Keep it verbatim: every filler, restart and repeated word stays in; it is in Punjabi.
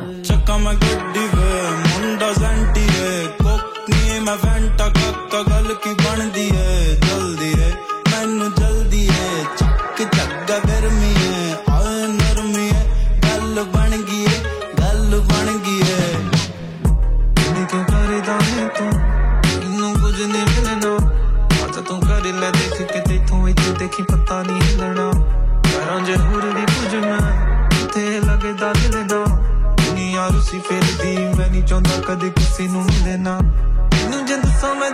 ਚੱਕਾ ਮੈਂ ਗੱਡੀ ਵੇ ਮੁੰਡਾ ਜ਼ੈਂਟੀ ਏ ਕੋਕਨੀ ਮੈਂ ਫੈਂਟਾ ਕਾਕਾ ਗੱਲ ਕੀ ਬਣਦੀ ਏ ਜਲਦੀ ਏ ਮੈਨੂੰ ਜਲਦੀ ਏ ਚੱਕ ਚੱਗਾ ਗਰਮੀ ਏ ਆਏ ਨਰਮੀ ਏ ਗੱਲ ਬਣ ਗਈ ਏ ਗੱਲ ਬਣ ਗਈ ਏ ਕਿਉਂ ਕਰਦਾ ਹੈ ਤੂੰ ਮੈਨੂੰ ਕੁਝ ਨਹੀਂ ਮਿਲਣਾ ਅੱਜ ਤੂੰ ਕਰ ਲੈ ਦੇਖ ਕੇ ਤੇਥੋਂ ਇੱਥੇ ਦੇਖੀ ਪਤਾ ਨਹੀਂ ਹਿਲਣਾ ਕਰਾਂ ਜ਼ਰੂਰ ਵੀ ਕੁਝ ਮੈਂ ਤੇ ਲੱਗਦਾ ਦਿਲ ਦਾ ਦੁਨੀਆ ਰੁੱਸੀ ਫਿਰਦੀ ਮੈਂ ਨਹੀਂ ਚਾਹੁੰਦਾ ਕਦੇ ਕਿਸੇ ਨੂੰ ਮਿਲੇ ਨਾ ਮੈਨੂੰ ਜਿੰਦ ਸਮਝ